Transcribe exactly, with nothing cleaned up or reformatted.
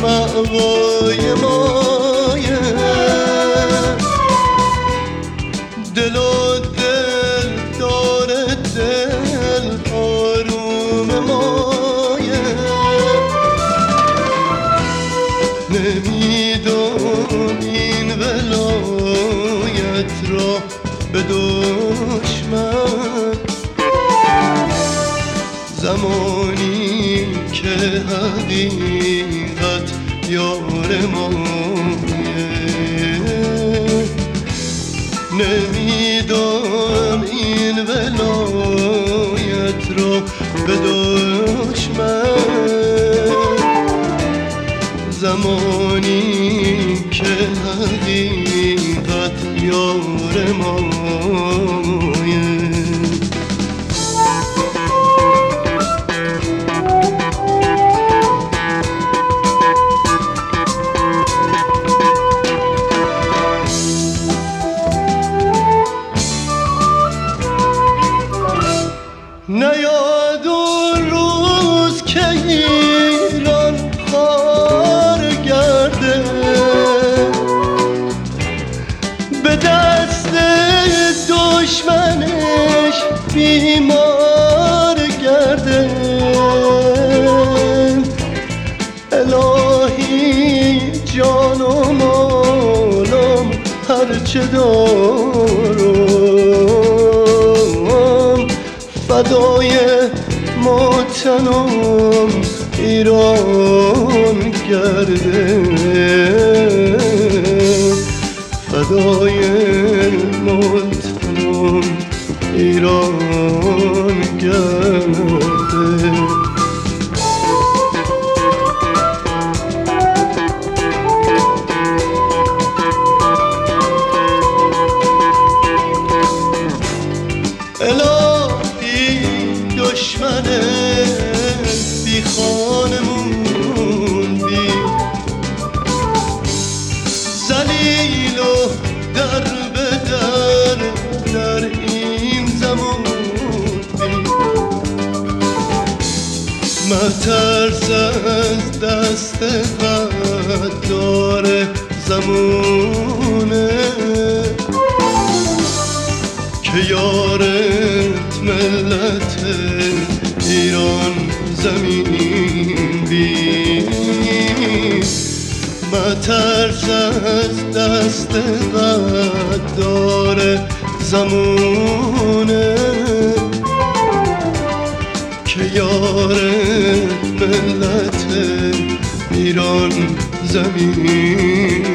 مأوای مایه دل و دل داره دل آروم مایه نمیدون این ولایت را به دشمن زمانی که حقیقت یار مایه نمیدان این ولایت را به دشمن زمانی که حقیقت یار مایه نیاد اون روز که ایران خوار گرده به دست دشمنش بیمار گرده الهی جان و مالم هرچه دارم فدای وطنم ایران گرده فدای وطنم ایران گرده دشمن بی خانمون بی ذلیل و در به در در این زمان بی مترس از دست غدار زمونه که یارت ملت ایران زمین بی مترس از دست غدار زمونه که یارت ملت ایران زمین